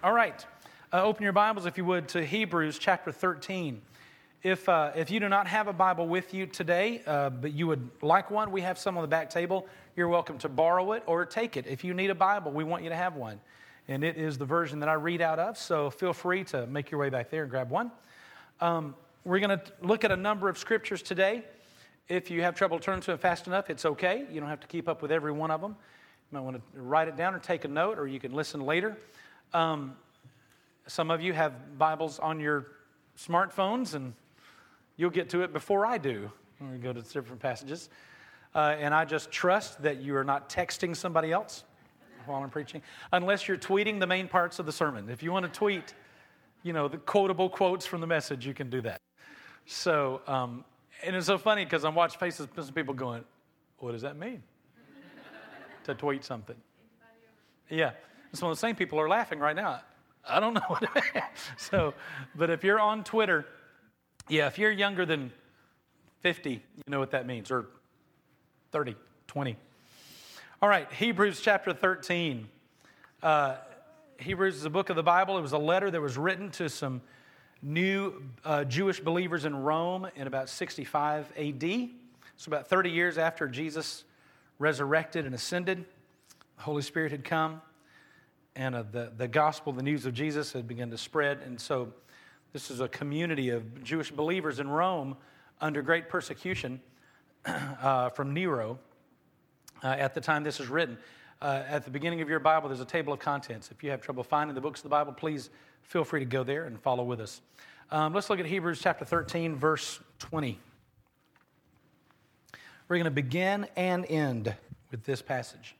All right. Open your Bibles, if you would, to Hebrews chapter 13. If you do not have a Bible with you today, but you would like one, we have some on the back table. You're welcome to borrow it or take it. If you need a Bible, we want you to have one. And it is the version that I read out of, so feel free to make your way back there and grab one. We're going to look at a number of scriptures today. If you have trouble turning to them fast enough, it's okay. You don't have to keep up with every one of them. You might want to write it down or take a note, or you can listen later. Some of you have Bibles on your smartphones, and you'll get to it before I do when we go to different passages. And I just trust that you are not texting somebody else while I'm preaching, unless you're tweeting the main parts of the sermon. If you want to tweet, the quotable quotes from the message, you can do that. So, and it's so funny because I'm watching faces of some people going, what does that mean? To tweet something. Yeah. Some of the same people are laughing right now. I don't know what it means. So, but if you're on Twitter, if you're younger than 50, you know what that means, or 30, 20. All right, Hebrews chapter 13. Hebrews is a book of the Bible. It was a letter that was written to some new Jewish believers in Rome in about 65 A.D. So about 30 years after Jesus resurrected and ascended, the Holy Spirit had come, and the gospel, the news of Jesus had begun to spread. And so this is a community of Jewish believers in Rome under great persecution from Nero at the time this is written. At the beginning of your Bible, there's a table of contents. If you have trouble finding the books of the Bible, please feel free to go there and follow with us. Let's look at Hebrews chapter 13, verse 20. We're going to begin and end with this passage.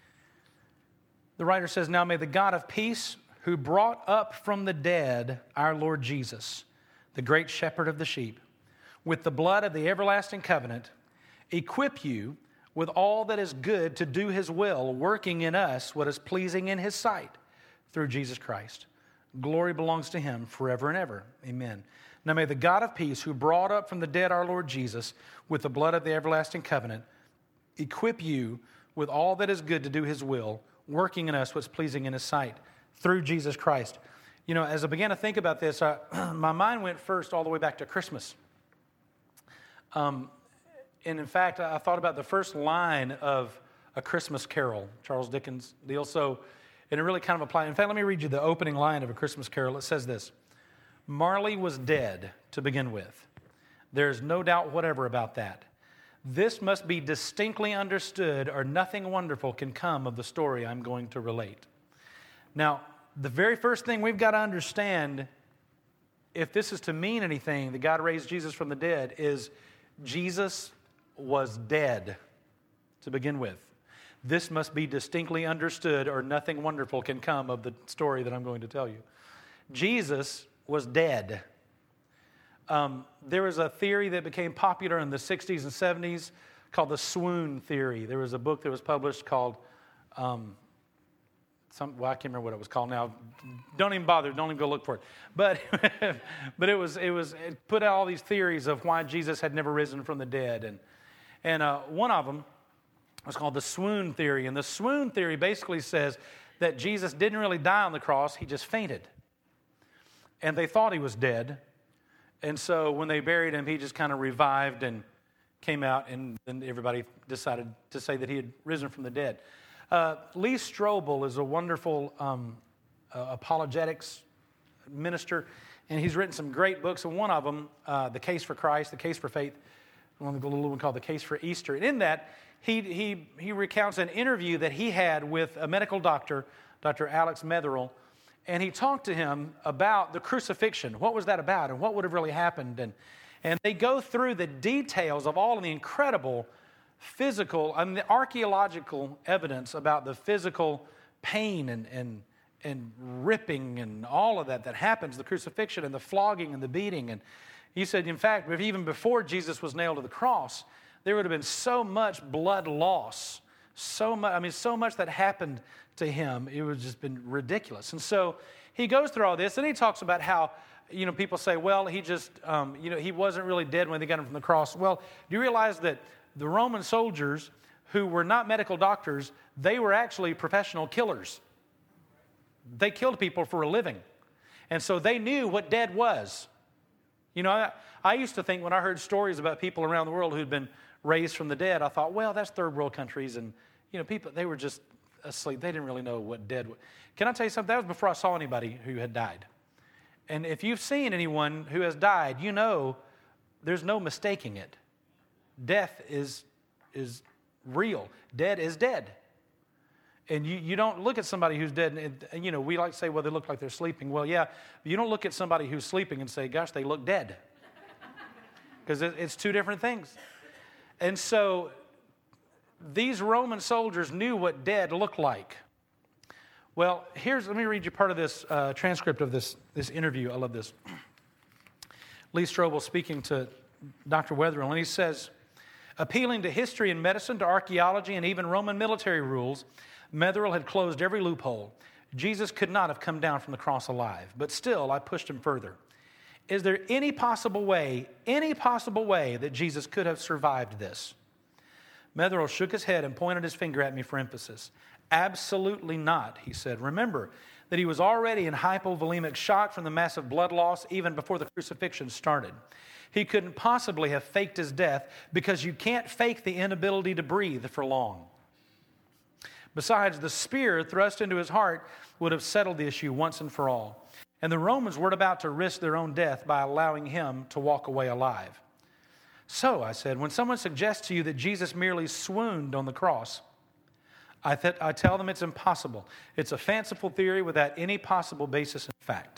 The writer says, "Now may the God of peace, who brought up from the dead our Lord Jesus, the great shepherd of the sheep, with the blood of the everlasting covenant, equip you with all that is good to do his will, working in us what is pleasing in his sight, through Jesus Christ. Glory belongs to him forever and ever. Amen. Now may the God of peace, who brought up from the dead our Lord Jesus, with the blood of the everlasting covenant, equip you with all that is good to do his will, working in us what's pleasing in his sight, through Jesus Christ." As I began to think about this, my mind went first all the way back to Christmas. And in fact, I thought about the first line of A Christmas Carol, Charles Dickens' deal. And it really kind of applied. In fact, let me read you the opening line of A Christmas Carol. It says this: "Marley was dead to begin with. There's no doubt whatever about that. This must be distinctly understood, or nothing wonderful can come of the story I'm going to relate." Now, the very first thing we've got to understand, if this is to mean anything, that God raised Jesus from the dead, is Jesus was dead to begin with. This must be distinctly understood, or nothing wonderful can come of the story that I'm going to tell you. Jesus was dead. There was a theory that became popular in the 60s and 70s called the swoon theory. There was a book that was published called, I can't remember what it was called now. Don't even bother. Don't even go look for it. But it put out all these theories of why Jesus had never risen from the dead. And one of them was called the swoon theory. And the swoon theory basically says that Jesus didn't really die on the cross. He just fainted. And they thought he was dead. And so when they buried him, he just kind of revived and came out, and then everybody decided to say that he had risen from the dead. Lee Strobel is a wonderful apologetics minister, and he's written some great books. And one of them, The Case for Christ, The Case for Faith, one little one called The Case for Easter. And in that, he recounts an interview that he had with a medical doctor, Dr. Alex Metherell, and he talked to him about the crucifixion. What was that about, and what would have really happened? And they go through the details of all of the incredible physical, the archaeological evidence about the physical pain and ripping and all of that happens, the crucifixion and the flogging and the beating. And he said, in fact, even before Jesus was nailed to the cross, there would have been so much blood loss, so much that happened to him. It would just been ridiculous. And so he goes through all this, and he talks about how, people say, well, he just, he wasn't really dead when they got him from the cross. Well, do you realize that the Roman soldiers, who were not medical doctors, they were actually professional killers? They killed people for a living. And so they knew what dead was. You know, I used to think when I heard stories about people around the world who'd been raised from the dead, I thought, well, that's third world countries. And, you know, people, they were just asleep. They didn't really know what dead was. Can I tell you something? That was before I saw anybody who had died. And if you've seen anyone who has died, you know there's no mistaking it. Death is real. Dead is dead. And you don't look at somebody who's dead, and you know, we like to say, well, they look like they're sleeping. Well, yeah, but you don't look at somebody who's sleeping and say, gosh, they look dead. Because it's two different things. And so these Roman soldiers knew what dead looked like. Well, let me read you part of this transcript of this interview. I love this. Lee Strobel speaking to Dr. Wetherill, and he says, appealing to history and medicine, to archaeology, and even Roman military rules, Wetherill had closed every loophole. Jesus could not have come down from the cross alive, but still I pushed him further. Is there any possible way that Jesus could have survived this? Wetherill shook his head and pointed his finger at me for emphasis. Absolutely not, he said. Remember that he was already in hypovolemic shock from the massive blood loss even before the crucifixion started. He couldn't possibly have faked his death because you can't fake the inability to breathe for long. Besides, the spear thrust into his heart would have settled the issue once and for all. And the Romans weren't about to risk their own death by allowing him to walk away alive. So, I said, when someone suggests to you that Jesus merely swooned on the cross, I tell them it's impossible. It's a fanciful theory without any possible basis in fact.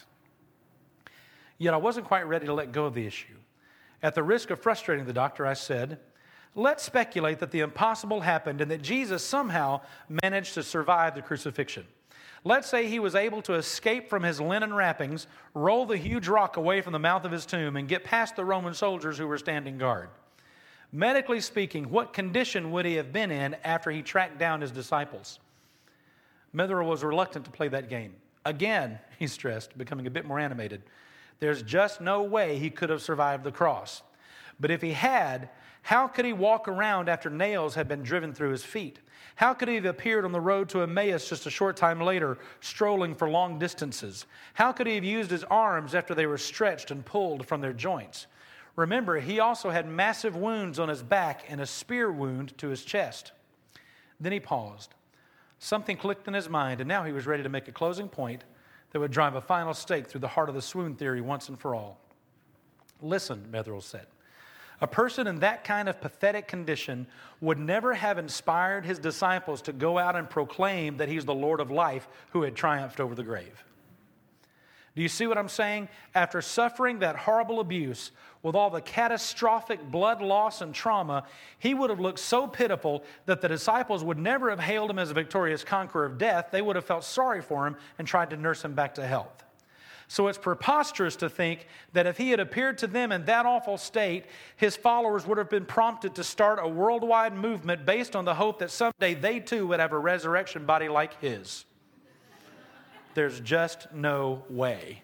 Yet I wasn't quite ready to let go of the issue. At the risk of frustrating the doctor, I said, let's speculate that the impossible happened and that Jesus somehow managed to survive the crucifixion. Let's say he was able to escape from his linen wrappings, roll the huge rock away from the mouth of his tomb, and get past the Roman soldiers who were standing guard. Medically speaking, what condition would he have been in after he tracked down his disciples? Wetherill was reluctant to play that game. Again, he stressed, becoming a bit more animated, there's just no way he could have survived the cross. But if he had, how could he walk around after nails had been driven through his feet? How could he have appeared on the road to Emmaus just a short time later, strolling for long distances? How could he have used his arms after they were stretched and pulled from their joints? Remember, he also had massive wounds on his back and a spear wound to his chest. Then he paused. Something clicked in his mind, and now he was ready to make a closing point that would drive a final stake through the heart of the swoon theory once and for all. Listen, Wetherill said. A person in that kind of pathetic condition would never have inspired his disciples to go out and proclaim that he's the Lord of life who had triumphed over the grave. Do you see what I'm saying? After suffering that horrible abuse, with all the catastrophic blood loss and trauma, he would have looked so pitiful that the disciples would never have hailed him as a victorious conqueror of death. They would have felt sorry for him and tried to nurse him back to health. So it's preposterous to think that if he had appeared to them in that awful state, his followers would have been prompted to start a worldwide movement based on the hope that someday they too would have a resurrection body like his. There's just no way.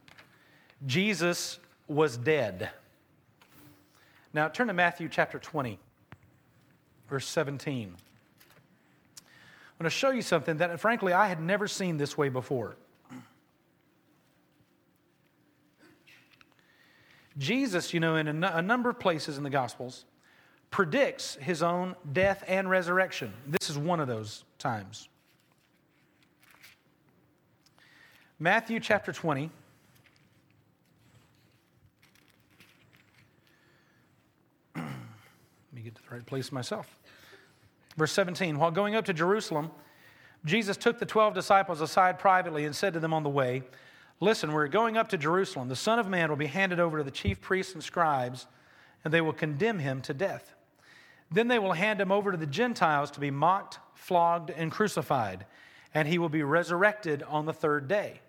Jesus was dead. Now turn to Matthew chapter 20, verse 17. I'm going to show you something that, frankly, I had never seen this way before. Jesus, in a number of places in the Gospels, predicts his own death and resurrection. This is one of those times. Matthew chapter 20. Let me get to the right place myself. Verse 17. While going up to Jerusalem, Jesus took the 12 disciples aside privately and said to them on the way, listen, we're going up to Jerusalem. The Son of Man will be handed over to the chief priests and scribes, and they will condemn him to death. Then they will hand him over to the Gentiles to be mocked, flogged, and crucified, and he will be resurrected on the third day.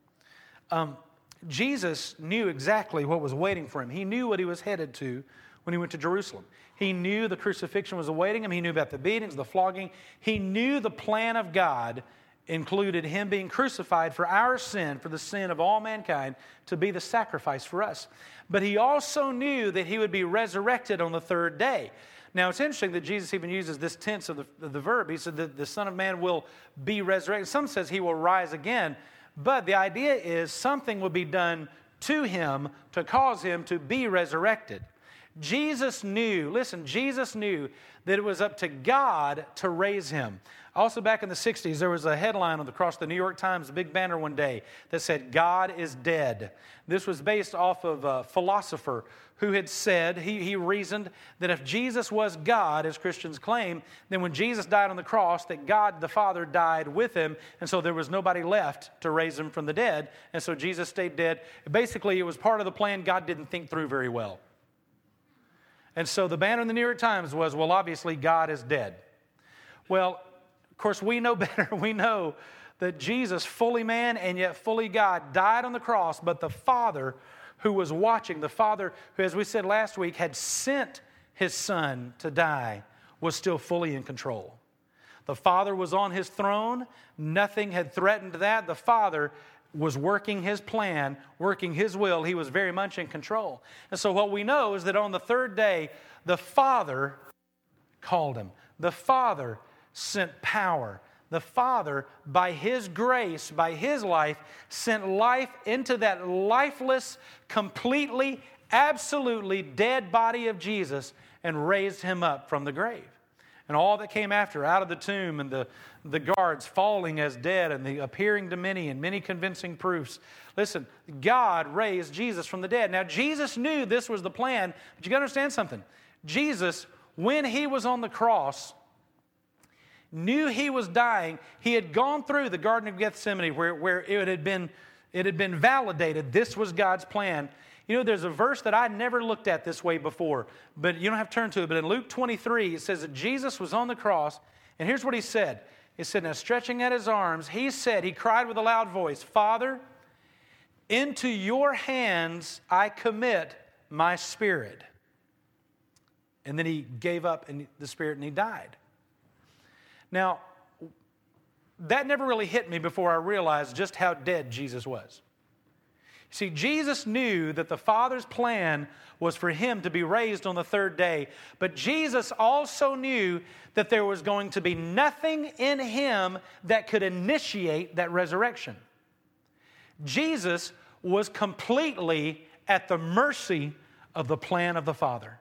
Jesus knew exactly what was waiting for him. He knew what he was headed to when he went to Jerusalem. He knew the crucifixion was awaiting him. He knew about the beatings, the flogging. He knew the plan of God included him being crucified for our sin, for the sin of all mankind, to be the sacrifice for us. But he also knew that he would be resurrected on the third day. Now, it's interesting that Jesus even uses this tense of the verb. He said that the Son of Man will be resurrected. Some says he will rise again. But the idea is something will be done to him to cause him to be resurrected. Jesus knew that it was up to God to raise him. Also back in the 60s, there was a headline across the New York Times, a big banner one day, that said, "God is dead." This was based off of a philosopher who had said, he reasoned that if Jesus was God, as Christians claim, then when Jesus died on the cross, that God the Father died with him, and so there was nobody left to raise him from the dead, and so Jesus stayed dead. Basically, it was part of the plan God didn't think through very well. And so the banner in the New York Times was, well, obviously God is dead. Well, of course, we know better. We know that Jesus, fully man and yet fully God, died on the cross, but the Father who was watching, the Father who, as we said last week, had sent his Son to die, was still fully in control. The Father was on his throne. Nothing had threatened that. The Father was working his plan, working his will. He was very much in control. And so what we know is that on the third day, the Father called him. The Father sent power. The Father, by his grace, by his life, sent life into that lifeless, completely, absolutely dead body of Jesus and raised him up from the grave. And all that came after, out of the tomb and the guards falling as dead and the appearing to many and many convincing proofs. Listen, God raised Jesus from the dead. Now, Jesus knew this was the plan, but you got to understand something. Jesus, when he was on the cross, knew he was dying. He had gone through the Garden of Gethsemane where it had been validated. This was God's plan. You know, there's a verse that I never looked at this way before, but you don't have to turn to it. But in Luke 23, it says that Jesus was on the cross, and here's what he said. He said, now stretching out his arms, he cried with a loud voice, "Father, into your hands I commit my spirit." And then he gave up the spirit and he died. Now, that never really hit me before I realized just how dead Jesus was. See, Jesus knew that the Father's plan was for him to be raised on the third day, but Jesus also knew that there was going to be nothing in him that could initiate that resurrection. Jesus was completely at the mercy of the plan of the Father.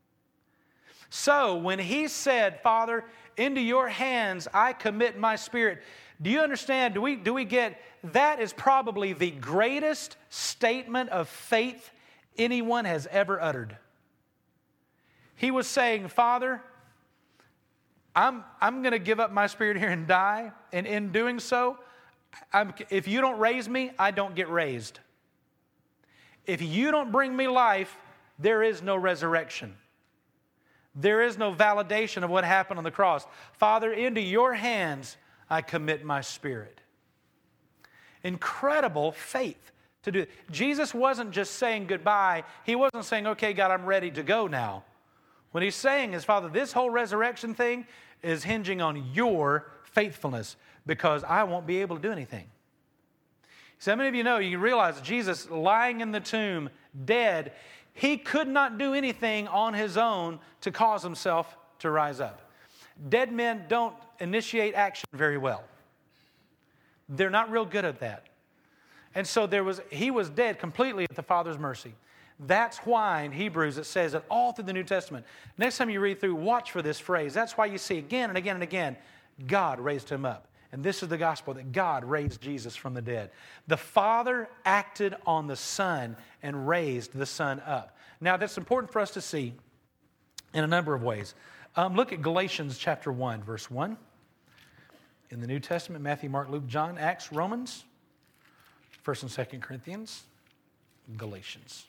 So when he said, "Father, into your hands I commit my spirit," do you understand? Do we get that is probably the greatest statement of faith anyone has ever uttered. He was saying, "Father, I'm going to give up my spirit here and die, and in doing so, if you don't raise me, I don't get raised. If you don't bring me life, there is no resurrection. There is no validation of what happened on the cross. Father, into your hands I commit my spirit." Incredible faith to do it. Jesus wasn't just saying goodbye. He wasn't saying, "Okay, God, I'm ready to go now." What he's saying is, "Father, this whole resurrection thing is hinging on your faithfulness because I won't be able to do anything." So how many of you know, you realize Jesus lying in the tomb, dead, he could not do anything on his own to cause himself to rise up. Dead men don't initiate action very well. They're not real good at that. And so he was dead completely at the Father's mercy. That's why in Hebrews it says that all through the New Testament. Next time you read through, watch for this phrase. That's why you see again and again and again, God raised him up. And this is the gospel, that God raised Jesus from the dead. The Father acted on the Son and raised the Son up. Now, that's important for us to see in a number of ways. Look at Galatians chapter 1, verse 1. In the New Testament, Matthew, Mark, Luke, John, Acts, Romans, 1 and 2 Corinthians, Galatians.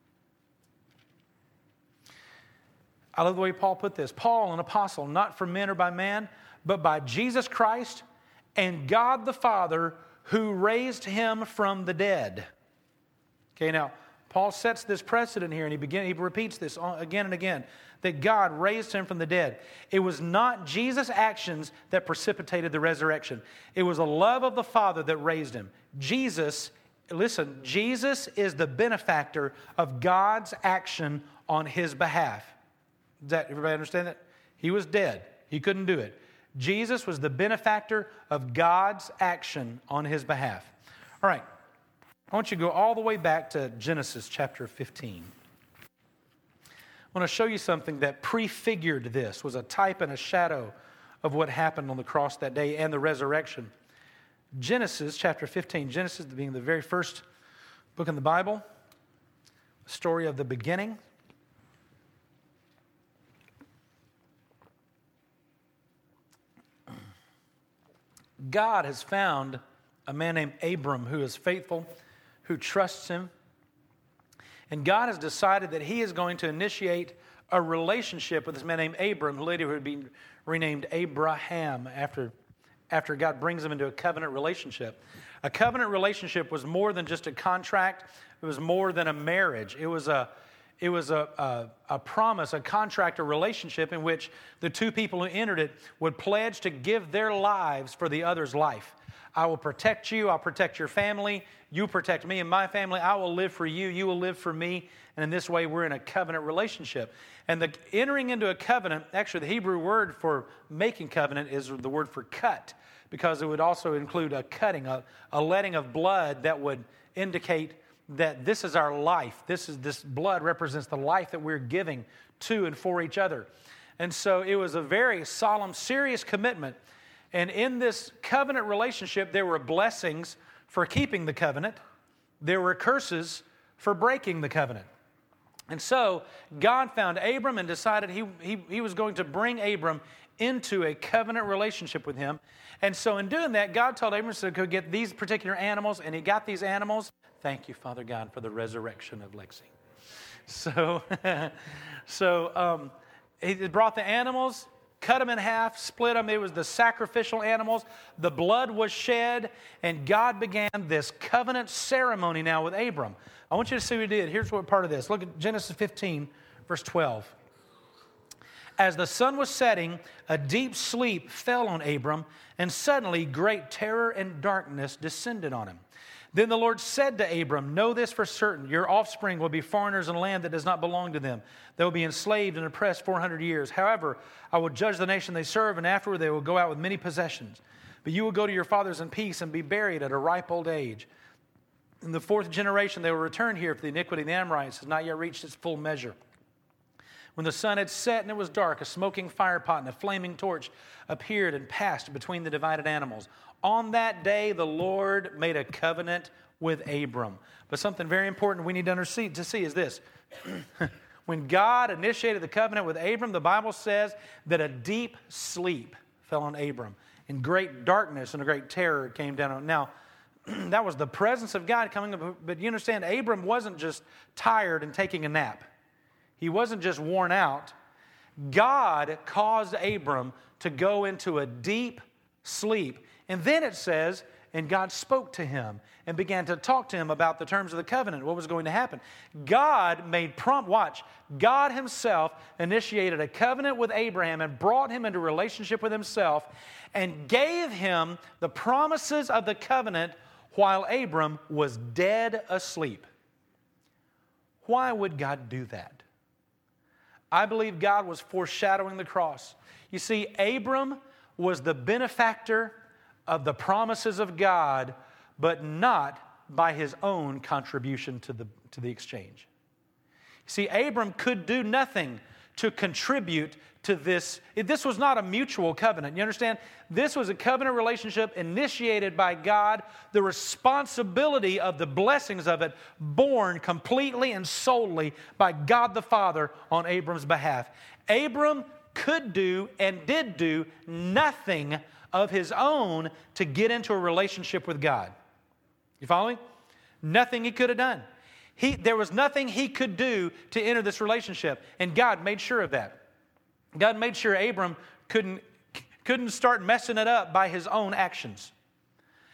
I love the way Paul put this. Paul, an apostle, not from men or by man, but by Jesus Christ and God the Father who raised him from the dead. Okay, now, Paul sets this precedent here, and he repeats this again and again, that God raised him from the dead. It was not Jesus' actions that precipitated the resurrection. It was the love of the Father that raised him. Jesus is the benefactor of God's action on his behalf. Does that everybody understand that? He was dead. He couldn't do it. Jesus was the benefactor of God's action on his behalf. All right. I want you to go all the way back to Genesis chapter 15. I want to show you something that prefigured this, was a type and a shadow of what happened on the cross that day and the resurrection. Genesis chapter 15, Genesis being the very first book in the Bible, the story of the beginning. God has found a man named Abram who is faithful, who trusts him. And God has decided that he is going to initiate a relationship with this man named Abram, who later would be renamed Abraham after God brings him into a covenant relationship. A covenant relationship was more than just a contract. It was more than a marriage. It was a promise, a contract, a relationship in which the two people who entered it would pledge to give their lives for the other's life. I will protect you. I'll protect your family. You protect me and my family. I will live for you. You will live for me. And in this way, we're in a covenant relationship. And the entering into a covenant, actually the Hebrew word for making covenant is the word for cut, because it would also include a cutting, a letting of blood that would indicate that this is our life. This blood represents the life that we're giving to and for each other. And so it was a very solemn, serious commitment. And in this covenant relationship, there were blessings for keeping the covenant. There were curses for breaking the covenant. And so God found Abram and decided he was going to bring Abram into a covenant relationship with him. And so in doing that, God told Abram to go get these particular animals, and he got these animals. Thank you, Father God, for the resurrection of Lexi. So he brought the animals, cut them in half, split them. It was the sacrificial animals. The blood was shed, and God began this covenant ceremony now with Abram. I want you to see what he did. Here's what part of this. Look at Genesis 15, verse 12. As the sun was setting, a deep sleep fell on Abram, and suddenly great terror and darkness descended on him. Then the Lord said to Abram, know this for certain, your offspring will be foreigners in a land that does not belong to them. They will be enslaved and oppressed 400 years. However, I will judge the nation they serve, and afterward they will go out with many possessions. But you will go to your fathers in peace and be buried at a ripe old age. In the fourth generation they will return here, for the iniquity of the Amorites has not yet reached its full measure. When the sun had set and it was dark, a smoking firepot and a flaming torch appeared and passed between the divided animals. On that day, the Lord made a covenant with Abram. But something very important we need to see is this. When God initiated the covenant with Abram, the Bible says that a deep sleep fell on Abram, and great darkness and a great terror came down on him. Now, that was the presence of God coming up. But you understand, Abram wasn't just tired and taking a nap. He wasn't just worn out. God caused Abram to go into a deep sleep. And then it says, and God spoke to him and began to talk to him about the terms of the covenant, what was going to happen. God made watch, God himself initiated a covenant with Abraham and brought him into relationship with himself and gave him the promises of the covenant while Abram was dead asleep. Why would God do that? I believe God was foreshadowing the cross. You see, Abram was the benefactor of the promises of God, but not by his own contribution to the exchange. See, Abram could do nothing to contribute to this. This was not a mutual covenant. You understand? This was a covenant relationship initiated by God, the responsibility of the blessings of it borne completely and solely by God the Father on Abram's behalf. Abram could do and did do nothing of his own to get into a relationship with God. You follow me? Nothing he could have done. There was nothing he could do to enter this relationship, and God made sure of that. God made sure Abram couldn't start messing it up by his own actions.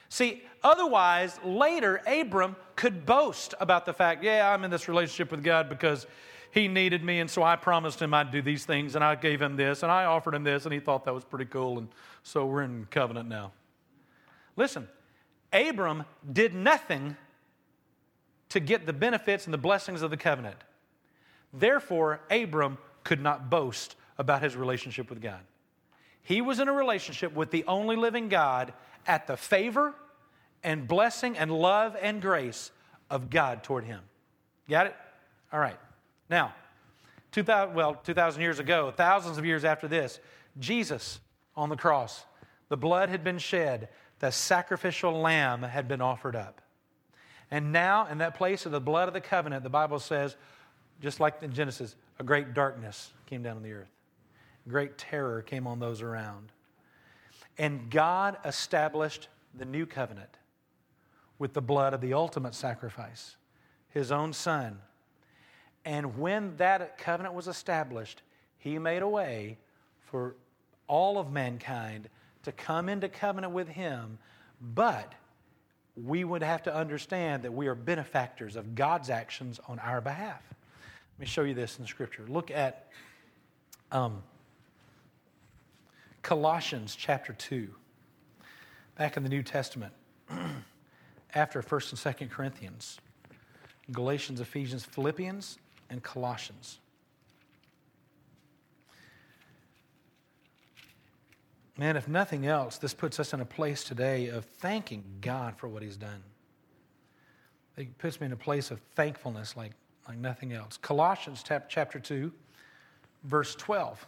See, otherwise, later, Abram could boast about the fact, yeah, I'm in this relationship with God because he needed me, and so I promised him I'd do these things, and I gave him this, and I offered him this, and he thought that was pretty cool, and so we're in covenant now. Listen, Abram did nothing to get the benefits and the blessings of the covenant. Therefore, Abram could not boast about his relationship with God. He was in a relationship with the only living God at the favor and blessing and love and grace of God toward him. Got it? All right. Now, 2,000 years ago, thousands of years after this, Jesus on the cross, the blood had been shed, the sacrificial lamb had been offered up. And now, in that place of the blood of the covenant, the Bible says, just like in Genesis, a great darkness came down on the earth. Great terror came on those around. And God established the new covenant with the blood of the ultimate sacrifice, His own Son. And when that covenant was established, He made a way for all of mankind to come into covenant with Him, but we would have to understand that we are benefactors of God's actions on our behalf. Let me show you this in Scripture. Look at Colossians chapter 2, back in the New Testament, after 1st and 2nd Corinthians. Galatians, Ephesians, Philippians, and Colossians. Man, if nothing else, this puts us in a place today of thanking God for what He's done. It puts me in a place of thankfulness like nothing else. Colossians chapter 2, verse 12.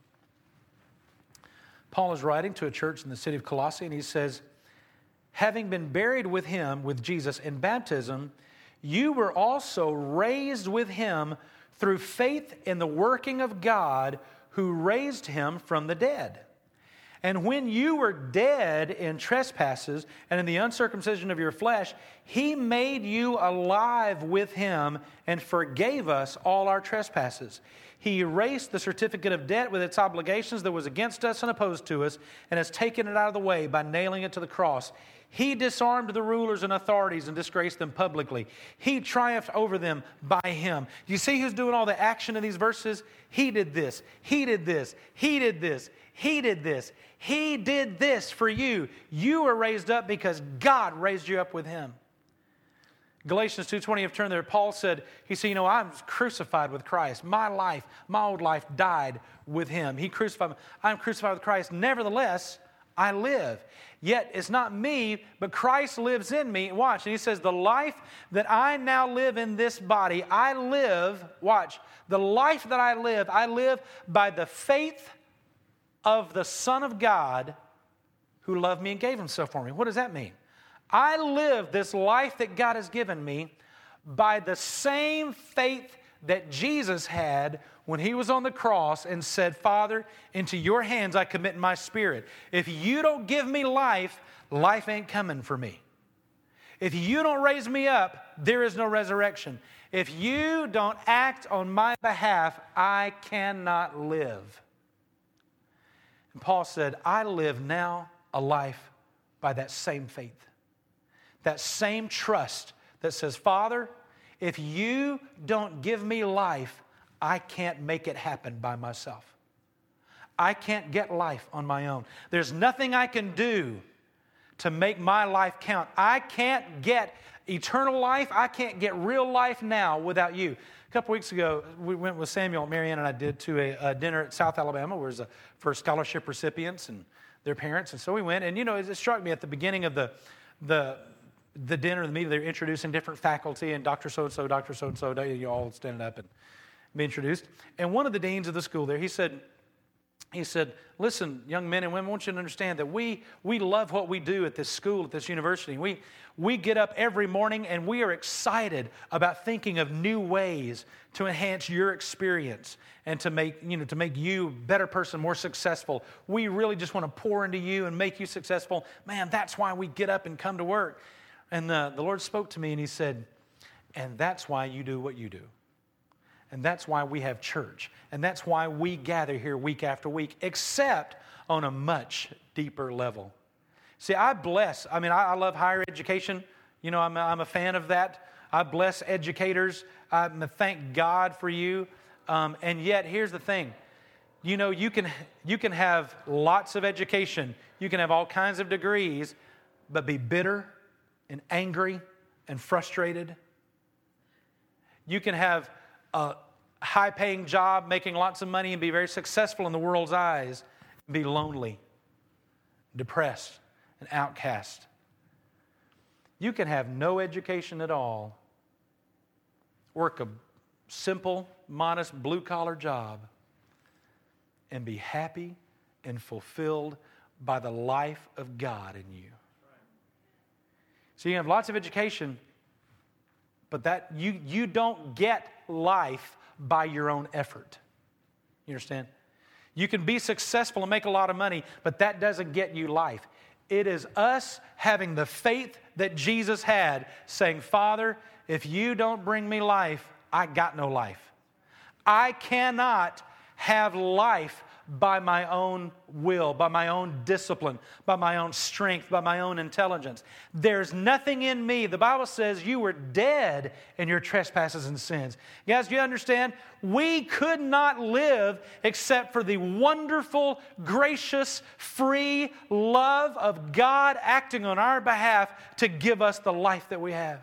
Paul is writing to a church in the city of Colossae, and he says, having been buried with Him, with Jesus, in baptism, you were also raised with Him through faith in the working of God who raised Him from the dead. And when you were dead in trespasses and in the uncircumcision of your flesh, He made you alive with Him and forgave us all our trespasses. He erased the certificate of debt with its obligations that was against us and opposed to us, and has taken it out of the way by nailing it to the cross. He disarmed the rulers and authorities and disgraced them publicly. He triumphed over them by Him. You see who's doing all the action in these verses? He did this. He did this. He did this. He did this. He did this for you. You were raised up because God raised you up with Him. Galatians 2:20, if you turn there, Paul said, he said, I'm crucified with Christ. My life, my old life died with Him. He crucified me. I'm crucified with Christ. Nevertheless, I live. Yet it's not me, but Christ lives in me. Watch. And he says, the life that I now live in this body, I live, watch, the life that I live by the faith of the Son of God who loved me and gave Himself for me. What does that mean? I live this life that God has given me by the same faith that Jesus had when He was on the cross and said, Father, into your hands I commit my spirit. If you don't give me life, life ain't coming for me. If you don't raise me up, there is no resurrection. If you don't act on my behalf, I cannot live. And Paul said, I live now a life by that same faith. That same trust that says, Father, if you don't give me life, I can't make it happen by myself. I can't get life on my own. There's nothing I can do to make my life count. I can't get eternal life. I can't get real life now without you. A couple weeks ago, we went with Samuel, Marianne, and I did to a dinner at South Alabama, where it was for scholarship recipients and their parents. And so we went, and it struck me at the beginning of the dinner, the meeting, they were introducing different faculty, and Dr. So-and-so, Dr. So-and-so, you all standing up and be introduced. And one of the deans of the school there, he said, listen, young men and women, I want you to understand that we love what we do at this school, at this university. We get up every morning and we are excited about thinking of new ways to enhance your experience and to make you a better person, more successful. We really just want to pour into you and make you successful. Man, that's why we get up and come to work. And the Lord spoke to me and He said, and that's why you do what you do. And that's why we have church. And that's why we gather here week after week, except on a much deeper level. See, I love higher education. You know, I'm a fan of that. I bless educators. I thank God for you. And yet, here's the thing. You know, you can have lots of education. You can have all kinds of degrees, but be bitter and angry and frustrated. You can have a high-paying job, making lots of money, and be very successful in the world's eyes, and be lonely, depressed, and outcast. You can have no education at all, work a simple, modest, blue-collar job, and be happy and fulfilled by the life of God in you. So you have lots of education, but that you don't get life by your own effort. You understand? You can be successful and make a lot of money, but that doesn't get you life. It is us having the faith that Jesus had, saying, Father, if you don't bring me life, I got no life. I cannot have life by my own will, by my own discipline, by my own strength, by my own intelligence. There's nothing in me. The Bible says you were dead in your trespasses and sins. Guys, do you understand? We could not live except for the wonderful, gracious, free love of God acting on our behalf to give us the life that we have.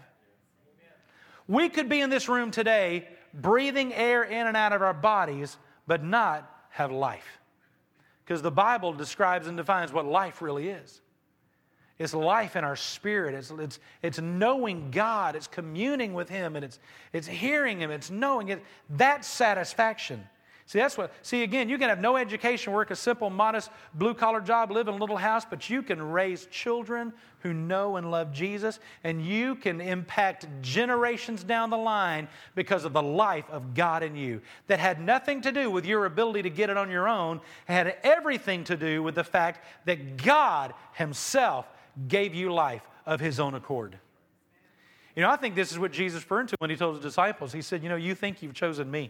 We could be in this room today breathing air in and out of our bodies, but not have life. Because the Bible describes and defines what life really is. It's life in our spirit. It's knowing God. It's communing with Him. And it's hearing Him. It's knowing it. That's satisfaction. See, again, you can have no education, work a simple, modest, blue-collar job, live in a little house, but you can raise children who know and love Jesus, and you can impact generations down the line because of the life of God in you. That had nothing to do with your ability to get it on your own. It had everything to do with the fact that God Himself gave you life of His own accord. You know, I think this is what Jesus referred to when He told His disciples. He said, you know, you think you've chosen me,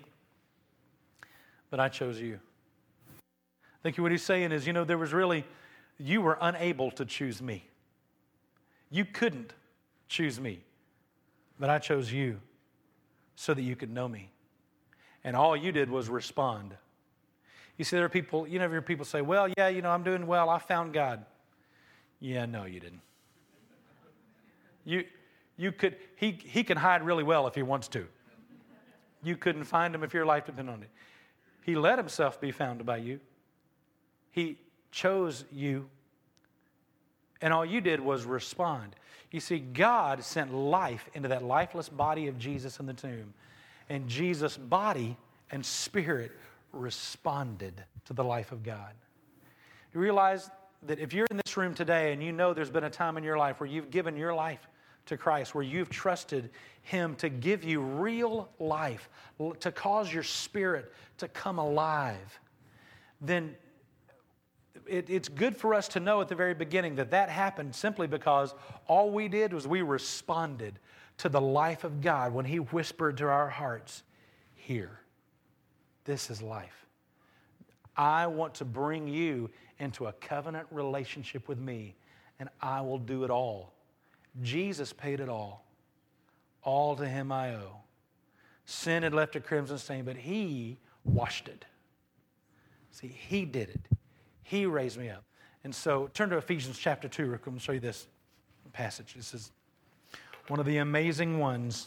but I chose you. I think what He's saying is, you know, you were unable to choose me. You couldn't choose me, but I chose you so that you could know me. And all you did was respond. You see, there are people, you hear people say, well, yeah, you know, I'm doing well. I found God. Yeah, no, you didn't. He can hide really well if He wants to. You couldn't find Him if your life depended on it. He let Himself be found by you. He chose you. And all you did was respond. You see, God sent life into that lifeless body of Jesus in the tomb. And Jesus' body and spirit responded to the life of God. You realize that if you're in this room today and you know there's been a time in your life where you've given your life to Christ, where you've trusted Him to give you real life, to cause your spirit to come alive, then it's good for us to know at the very beginning that happened simply because all we did was we responded to the life of God when He whispered to our hearts, here, this is life. I want to bring you into a covenant relationship with me, and I will do it all. Jesus paid it all. All to Him I owe. Sin had left a crimson stain, but He washed it. See, He did it. He raised me up. And so turn to Ephesians chapter 2. I'm going to show you this passage. This is one of the amazing ones.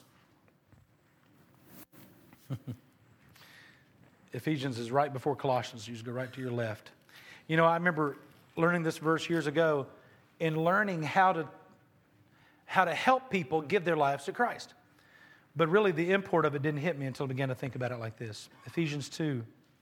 Ephesians is right before Colossians. You just go right to your left. You know, I remember learning this verse years ago in learning how to help people give their lives to Christ. But really the import of it didn't hit me until I began to think about it like this. Ephesians 2,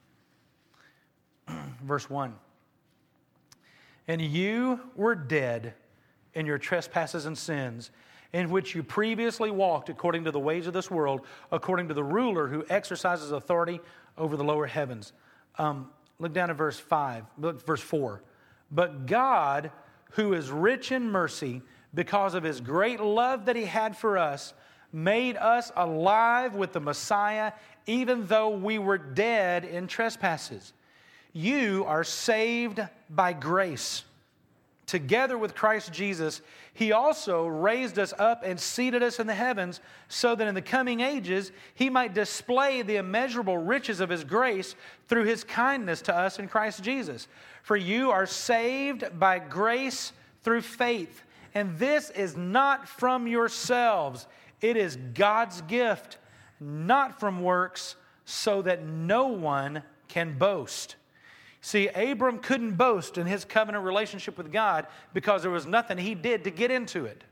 verse 1. And you were dead in your trespasses and sins, in which you previously walked according to the ways of this world, according to the ruler who exercises authority over the lower heavens. Look down at verse 4. But God, who is rich in mercy, because of His great love that He had for us, made us alive with the Messiah, even though we were dead in trespasses. You are saved by grace. together with Christ Jesus, He also raised us up and seated us in the heavens so that in the coming ages He might display the immeasurable riches of His grace through His kindness to us in Christ Jesus. For you are saved by grace through faith, and this is not from yourselves. It is God's gift, not from works, so that no one can boast. See, Abram couldn't boast in his covenant relationship with God because there was nothing he did to get into it.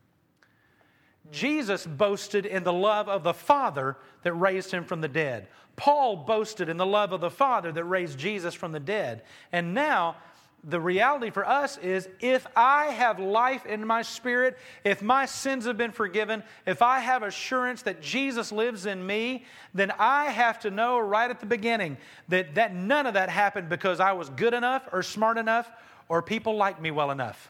Jesus boasted in the love of the Father that raised Him from the dead. Paul boasted in the love of the Father that raised Jesus from the dead. And now, the reality for us is, if I have life in my spirit, if my sins have been forgiven, if I have assurance that Jesus lives in me, then I have to know right at the beginning that none of that happened because I was good enough or smart enough or people liked me well enough.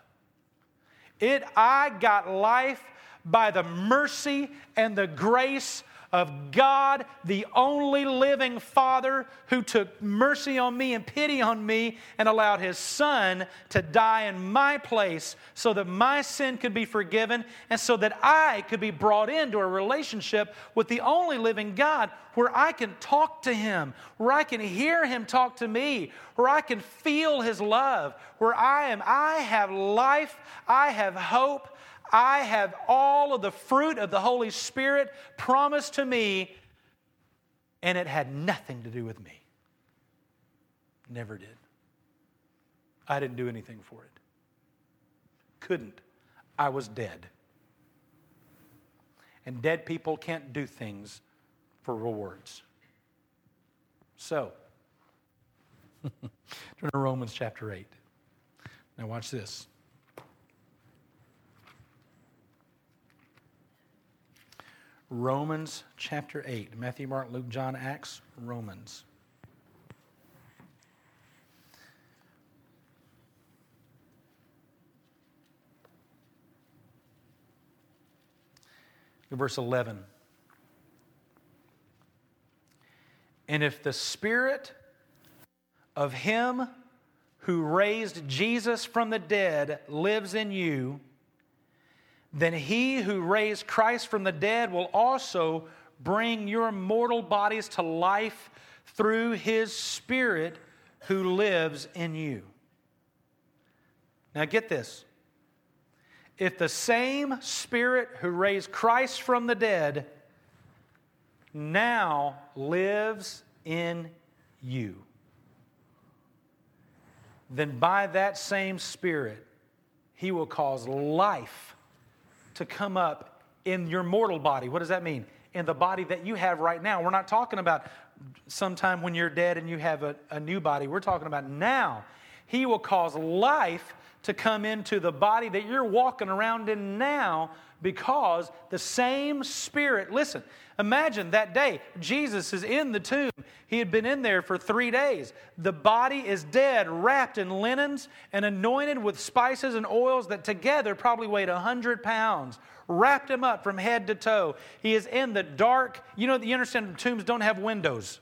I got life by the mercy and the grace of God, the only living Father who took mercy on me and pity on me and allowed His Son to die in my place so that my sin could be forgiven and so that I could be brought into a relationship with the only living God where I can talk to Him, where I can hear Him talk to me, where I can feel His love, where I have life, I have hope, I have all of the fruit of the Holy Spirit promised to me, and it had nothing to do with me. Never did. I didn't do anything for it. Couldn't. I was dead. And dead people can't do things for rewards. So, turn to Romans chapter 8. Now watch this. Romans chapter 8. Matthew, Mark, Luke, John, Acts, Romans. Verse 11. And if the Spirit of Him who raised Jesus from the dead lives in you, then He who raised Christ from the dead will also bring your mortal bodies to life through His Spirit who lives in you. Now get this. If the same Spirit who raised Christ from the dead now lives in you, then by that same Spirit He will cause life to come up in your mortal body. What does that mean? In the body that you have right now. We're not talking about sometime when you're dead and you have a new body. We're talking about now. He will cause life to come into the body that you're walking around in now because the same Spirit, listen, imagine that day, Jesus is in the tomb. He had been in there for 3 days. The body is dead, wrapped in linens and anointed with spices and oils that together probably weighed 100 pounds. Wrapped him up from head to toe. He is in the dark. You understand tombs don't have windows.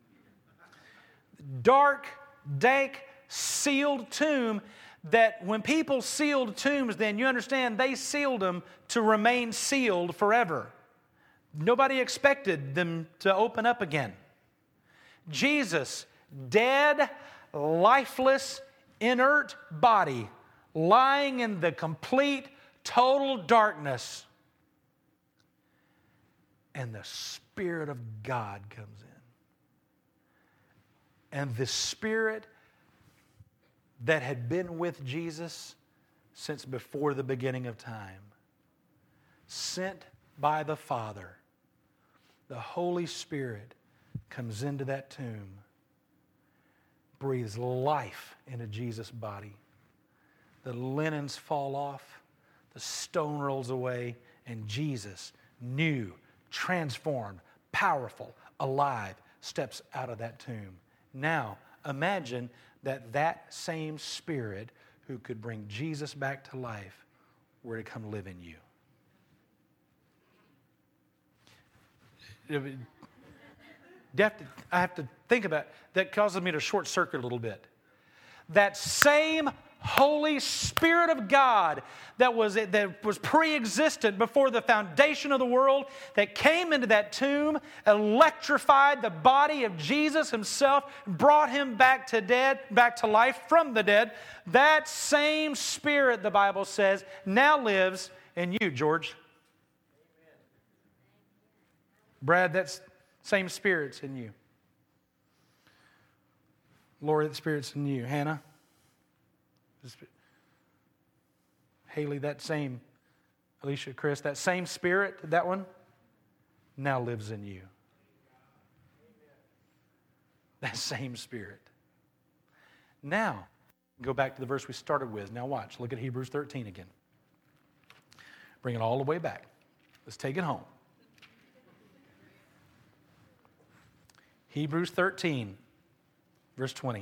Dark, dank, sealed tomb that when people sealed tombs, then you understand they sealed them to remain sealed forever. Nobody expected them to open up again. Jesus, dead, lifeless, inert body, lying in the complete, total darkness. And the Spirit of God comes in. And the Spirit that had been with Jesus since before the beginning of time, sent by the Father, the Holy Spirit comes into that tomb, breathes life into Jesus' body. The linens fall off, the stone rolls away, and Jesus, new, transformed, powerful, alive, steps out of that tomb. Now, imagine that same Spirit who could bring Jesus back to life were to come live in you. I have to think about it. That causes me to short circuit a little bit. That same Holy Spirit of God that was pre-existent before the foundation of the world, that came into that tomb, electrified the body of Jesus himself, brought him back to life from the dead. That same Spirit, the Bible says, now lives in you, George. Brad, that same Spirit's in you. Lori, that Spirit's in you. Hannah, Haley, that same, Alicia, Chris, that same Spirit, that one, now lives in you. That same Spirit. Now, go back to the verse we started with. Now watch, look at Hebrews 13 again. Bring it all the way back. Let's take it home. Hebrews 13, verse 20.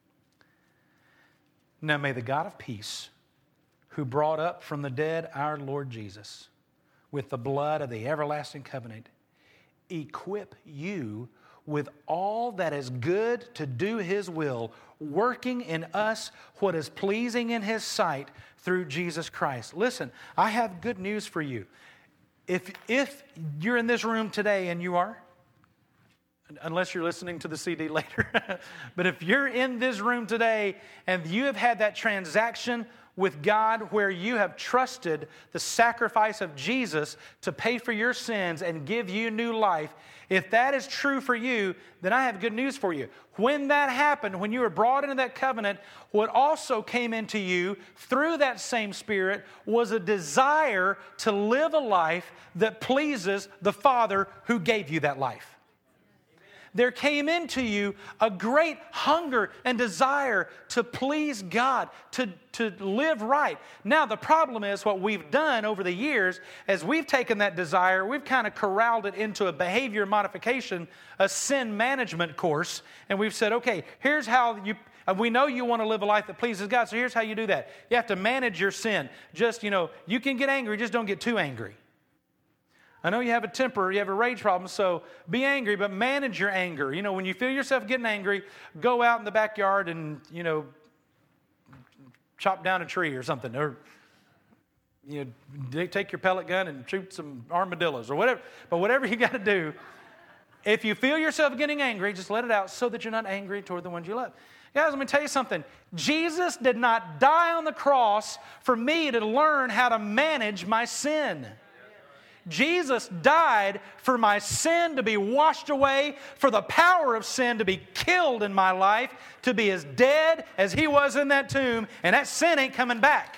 Now may the God of peace, who brought up from the dead our Lord Jesus, with the blood of the everlasting covenant, equip you with all that is good to do His will, working in us what is pleasing in His sight through Jesus Christ. Listen, I have good news for you. If you're in this room today, and you are, unless you're listening to the CD later. But if you're in this room today and you have had that transaction with God where you have trusted the sacrifice of Jesus to pay for your sins and give you new life, if that is true for you, then I have good news for you. When that happened, when you were brought into that covenant, what also came into you through that same Spirit was a desire to live a life that pleases the Father who gave you that life. There came into you a great hunger and desire to please God, to live right. Now, the problem is what we've done over the years is we've taken that desire, we've kind of corralled it into a behavior modification, a sin management course, and we've said, okay, here's how we know you want to live a life that pleases God, so here's how you do that. You have to manage your sin. Just, you can get angry, just don't get too angry. I know you have a temper, you have a rage problem, so be angry, but manage your anger. When you feel yourself getting angry, go out in the backyard and, chop down a tree or something. Or, take your pellet gun and shoot some armadillos or whatever. But whatever you got to do, if you feel yourself getting angry, just let it out so that you're not angry toward the ones you love. Guys, let me tell you something. Jesus did not die on the cross for me to learn how to manage my sin. Jesus died for my sin to be washed away, for the power of sin to be killed in my life, to be as dead as He was in that tomb, and that sin ain't coming back.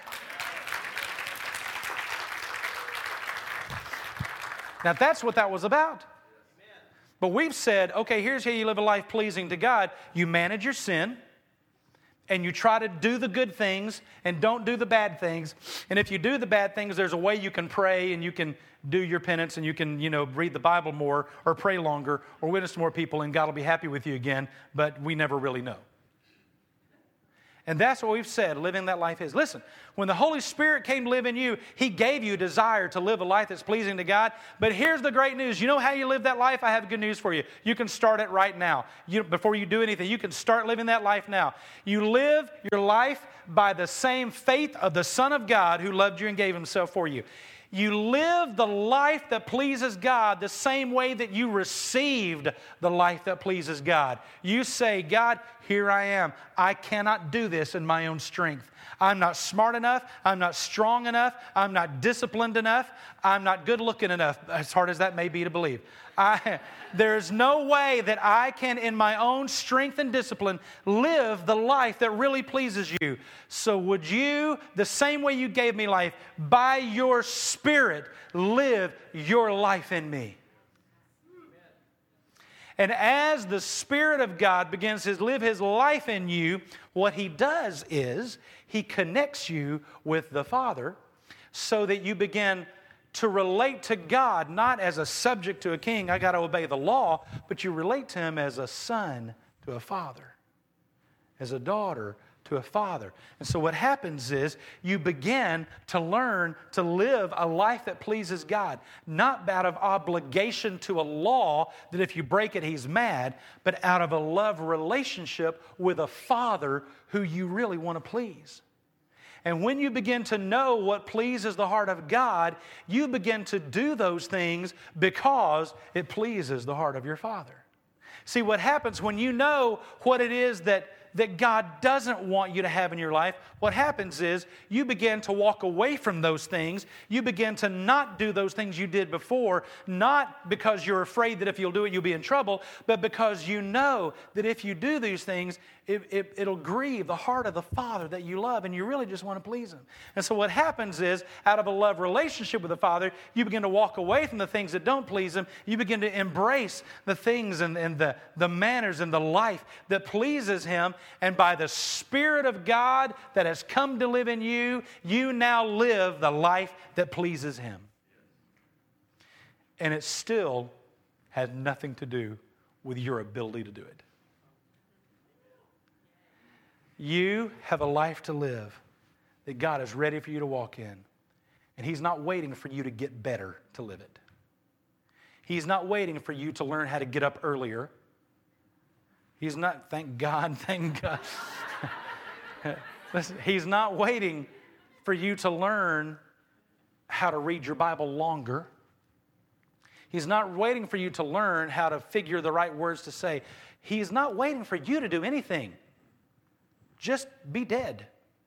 Now that's what that was about. But we've said, okay, here's how you live a life pleasing to God. You manage your sin, and you try to do the good things and don't do the bad things. And if you do the bad things, there's a way you can pray and you can do your penance and you can, read the Bible more or pray longer or witness to more people and God will be happy with you again, but we never really know. And that's what we've said living that life is. Listen, when the Holy Spirit came to live in you, He gave you a desire to live a life that's pleasing to God. But here's the great news. You know how you live that life? I have good news for you. You can start it right now. Before you do anything, you can start living that life now. You live your life by the same faith of the Son of God who loved you and gave Himself for you. You live the life that pleases God the same way that you received the life that pleases God. You say, God, here I am. I cannot do this in my own strength. I'm not smart enough. I'm not strong enough. I'm not disciplined enough. I'm not good looking enough, as hard as that may be to believe. There's no way that I can, in my own strength and discipline, live the life that really pleases you. So would you, the same way you gave me life, by your Spirit, live your life in me? And as the Spirit of God begins to live His life in you, what He does is He connects you with the Father so that you begin to relate to God, not as a subject to a king, I got to obey the law, but you relate to Him as a son to a father, as a daughter to a father. And so what happens is you begin to learn to live a life that pleases God, not out of obligation to a law that if you break it, He's mad, but out of a love relationship with a Father who you really want to please. And when you begin to know what pleases the heart of God, you begin to do those things because it pleases the heart of your Father. See, what happens when you know what it is that God doesn't want you to have in your life, what happens is you begin to walk away from those things. You begin to not do those things you did before, not because you're afraid that if you'll do it, you'll be in trouble, but because you know that if you do these things, it'll grieve the heart of the Father that you love, and you really just want to please Him. And so what happens is, out of a love relationship with the Father, you begin to walk away from the things that don't please Him. You begin to embrace the things and the manners and the life that pleases Him. And by the Spirit of God that has come to live in you, you now live the life that pleases Him. And it still has nothing to do with your ability to do it. You have a life to live that God is ready for you to walk in. And He's not waiting for you to get better to live it. He's not waiting for you to learn how to get up earlier. He's not, thank God. Listen, He's not waiting for you to learn how to read your Bible longer. He's not waiting for you to learn how to figure the right words to say. He's not waiting for you to do anything. Just be dead.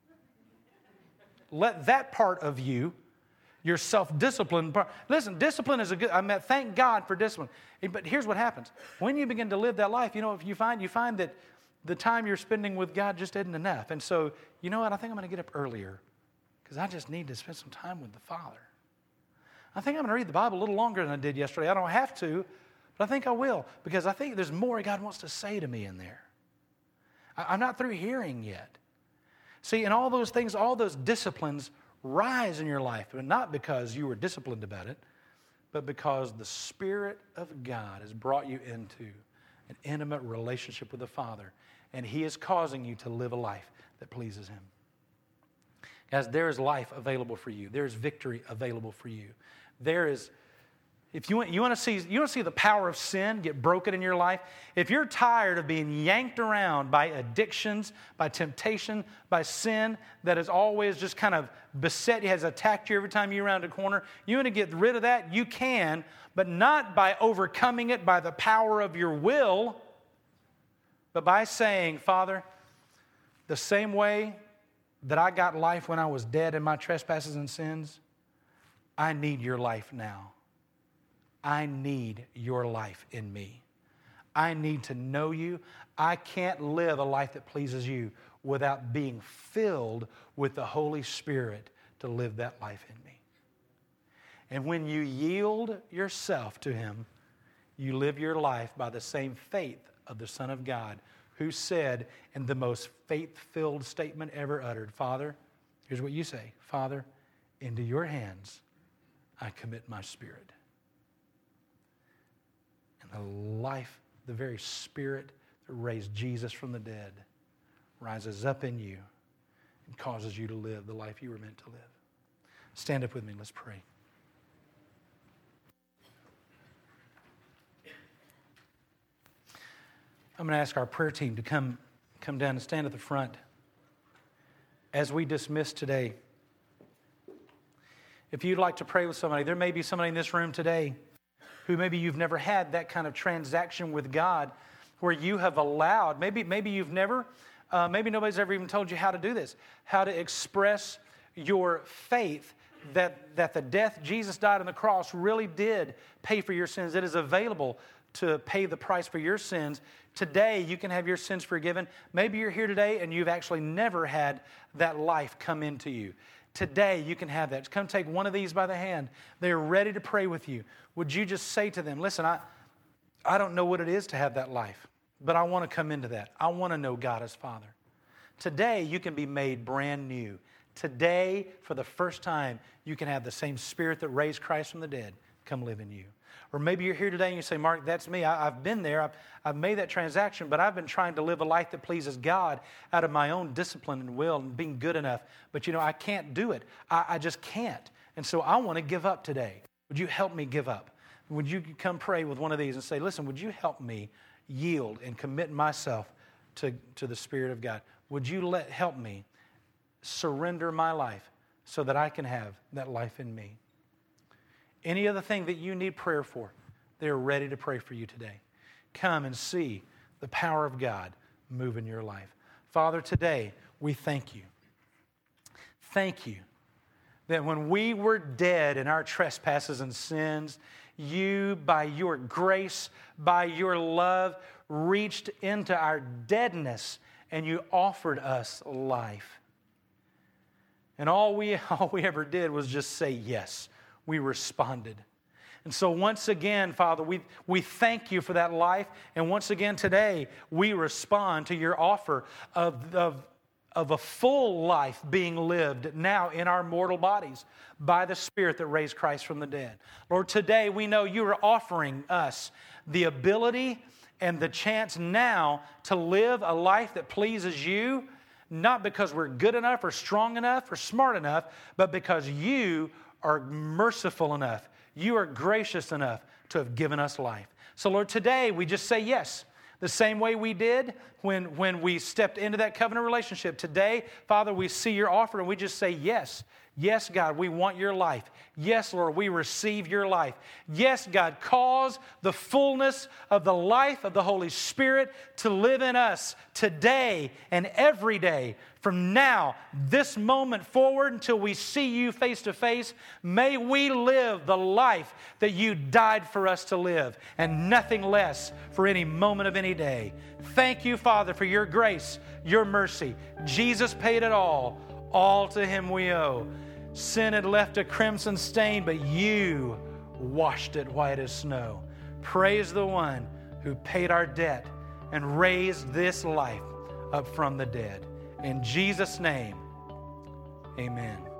Let that part of you, your self-discipline part. Listen, discipline is a good, thank God for discipline. But here's what happens. When you begin to live that life, if you find that the time you're spending with God just isn't enough. And so, you know what? I think I'm going to get up earlier because I just need to spend some time with the Father. I think I'm going to read the Bible a little longer than I did yesterday. I don't have to, but I think I will because I think there's more God wants to say to me in there. I'm not through hearing yet. See, and all those things, all those disciplines rise in your life, but not because you were disciplined about it, but because the Spirit of God has brought you into an intimate relationship with the Father, and He is causing you to live a life that pleases Him. Guys, there is life available for you. There is victory available for you. There is, if you want to see the power of sin get broken in your life, if you're tired of being yanked around by addictions, by temptation, by sin that has always just kind of beset you, has attacked you every time you're around a corner, you want to get rid of that, you can, but not by overcoming it by the power of your will, but by saying, Father, the same way that I got life when I was dead in my trespasses and sins, I need your life now. I need your life in me. I need to know you. I can't live a life that pleases you without being filled with the Holy Spirit to live that life in me. And when you yield yourself to Him, you live your life by the same faith of the Son of God, who said in the most faith-filled statement ever uttered, Father, here's what you say, Father, into your hands I commit my spirit. And the life, the very Spirit that raised Jesus from the dead rises up in you and causes you to live the life you were meant to live. Stand up with me. Let's pray. I'm going to ask our prayer team to come down and stand at the front as we dismiss today. If you'd like to pray with somebody, there may be somebody in this room today who maybe you've never had that kind of transaction with God where you have allowed, maybe you've never, maybe nobody's ever even told you how to do this, how to express your faith that the death Jesus died on the cross really did pay for your sins. It is available to pay the price for your sins. Today, you can have your sins forgiven. Maybe you're here today and you've actually never had that life come into you. Today, you can have that. Just come take one of these by the hand. They're ready to pray with you. Would you just say to them, listen, I don't know what it is to have that life, but I want to come into that. I want to know God as Father. Today, you can be made brand new. Today, for the first time, you can have the same Spirit that raised Christ from the dead come live in you. Or maybe you're here today and you say, Mark, that's me. I've been there. I've made that transaction, but I've been trying to live a life that pleases God out of my own discipline and will and being good enough. But, I can't do it. I just can't. And so I want to give up today. Would you help me give up? Would you come pray with one of these and say, listen, would you help me yield and commit myself to the Spirit of God? Would you help me surrender my life so that I can have that life in me. Any other thing that you need prayer for, they're ready to pray for you today. Come and see the power of God move in your life. Father, today we thank you. Thank you that when we were dead in our trespasses and sins, you, by your grace, by your love, reached into our deadness and you offered us life. And all we ever did was just say yes. We responded. And so once again, Father, we thank you for that life. And once again today, we respond to your offer of a full life being lived now in our mortal bodies by the Spirit that raised Christ from the dead. Lord, today we know you are offering us the ability and the chance now to live a life that pleases you, not because we're good enough or strong enough or smart enough, but because you are merciful enough. You are gracious enough to have given us life. So, Lord, today we just say yes. The same way we did when we stepped into that covenant relationship. Today, Father, we see your offer and we just say yes. Yes, God, we want your life. Yes, Lord, we receive your life. Yes, God, cause the fullness of the life of the Holy Spirit to live in us today and every day. From now, this moment forward until we see you face to face, may we live the life that you died for us to live and nothing less for any moment of any day. Thank you, Father, for your grace, your mercy. Jesus paid it all. All to him we owe. Sin had left a crimson stain, but you washed it white as snow. Praise the one who paid our debt and raised this life up from the dead. In Jesus' name, amen.